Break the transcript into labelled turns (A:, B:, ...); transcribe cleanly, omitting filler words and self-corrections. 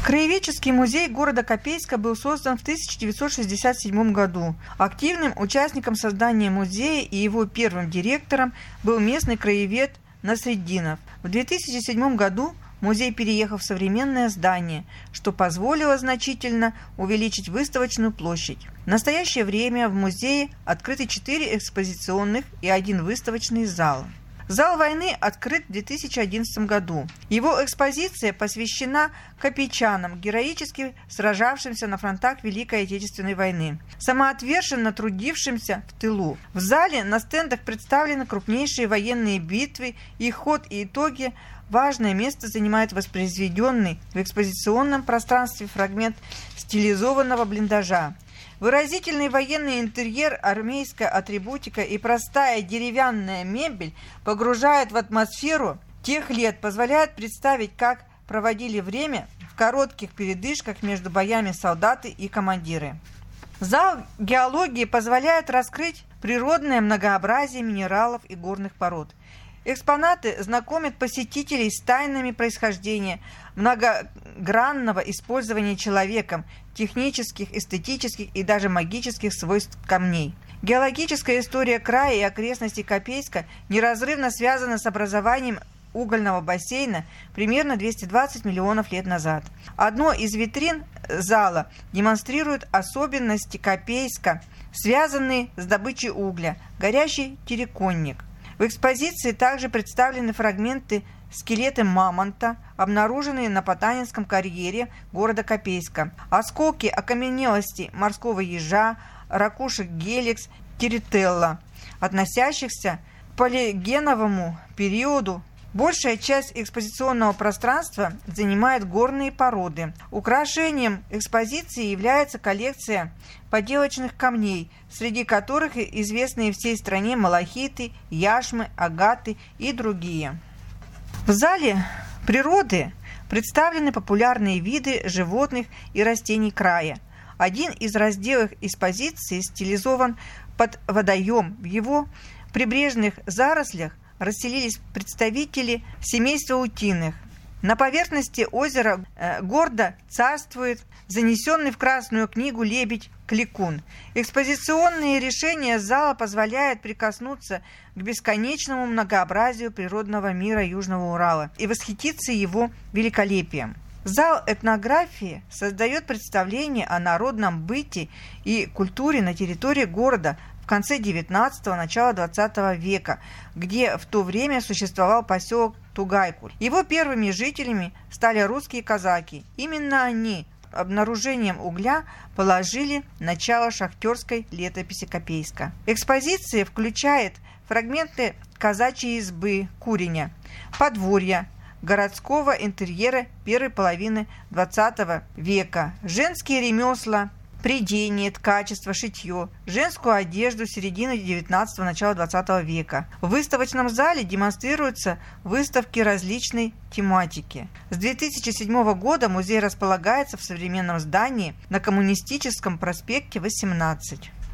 A: Краеведческий музей города Копейска был создан в 1967 году. Активным участником создания музея и его первым директором был местный краевед Насретдинов. В 2007 году музей переехал в современное здание, что позволило значительно увеличить выставочную площадь. В настоящее время в музее открыты 4 экспозиционных и 1 выставочный зал. Зал войны открыт в 2011 году. Его экспозиция посвящена копейчанам, героически сражавшимся на фронтах Великой Отечественной войны, самоотверженно трудившимся в тылу. В зале на стендах представлены крупнейшие военные битвы, их ход и итоги. Важное место занимает воспроизведенный в экспозиционном пространстве фрагмент стилизованного блиндажа. Выразительный военный интерьер, армейская атрибутика и простая деревянная мебель погружают в атмосферу тех лет, позволяют представить, как проводили время в коротких передышках между боями солдаты и командиры. Зал геологии позволяет раскрыть природное многообразие минералов и горных пород. Экспонаты знакомят посетителей с тайнами происхождения, многогранного использования человеком, технических, эстетических и даже магических свойств камней. Геологическая история края и окрестностей Копейска неразрывно связана с образованием угольного бассейна примерно 220 миллионов лет назад. Одно из витрин зала демонстрирует особенности Копейска, связанные с добычей угля – горящий терриконник. В экспозиции также представлены фрагменты скелеты мамонта, обнаруженные на Потанинском карьере города Копейска, осколки окаменелости морского ежа, ракушек геликс, террителла, относящихся к палеогеновому периоду. Большая часть экспозиционного пространства занимает горные породы. Украшением экспозиции является коллекция поделочных камней, среди которых известные всей стране малахиты, яшмы, агаты и другие. В зале природы представлены популярные виды животных и растений края. Один из разделов экспозиции стилизован под водоем. В его прибрежных зарослях расселились представители семейства утиных. На поверхности озера гордо царствует занесенный в Красную книгу лебедь-кликун. Экспозиционные решения зала позволяют прикоснуться к бесконечному многообразию природного мира Южного Урала и восхититься его великолепием. Зал этнографии создает представление о народном быте и культуре на территории города в конце XIX – начала XX века, где в то время существовал поселок Тугайкуль. Его первыми жителями стали русские казаки. Именно они обнаружением угля положили начало шахтерской летописи Копейска. Экспозиция включает фрагменты казачьей избы, куреня, подворья, городского интерьера первой половины XX века, женские ремесла, прядение, ткачество, шитье, женскую одежду середины XIX – начала XX века. В выставочном зале демонстрируются выставки различной тематики. С 2007 года музей располагается в современном здании на Коммунистическом проспекте 18.